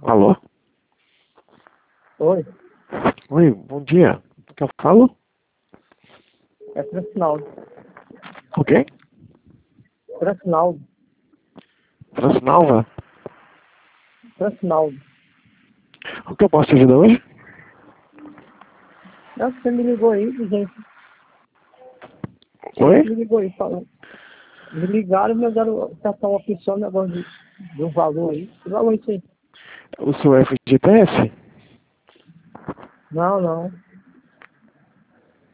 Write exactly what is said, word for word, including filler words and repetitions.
Alô? Oi, Oi, bom dia. O que eu falo? é Francinaldo. O quê? Francinaldo. Francinalva? Francinaldo. O que eu posso te ajudar hoje? Não, você me ligou aí, gente. Você Oi? me ligou aí falando. Me ligaram e me deram tratar uma pessoa, um negócio de, de um valor aí. Que valor é isso aí? O seu F G T S? Não, não.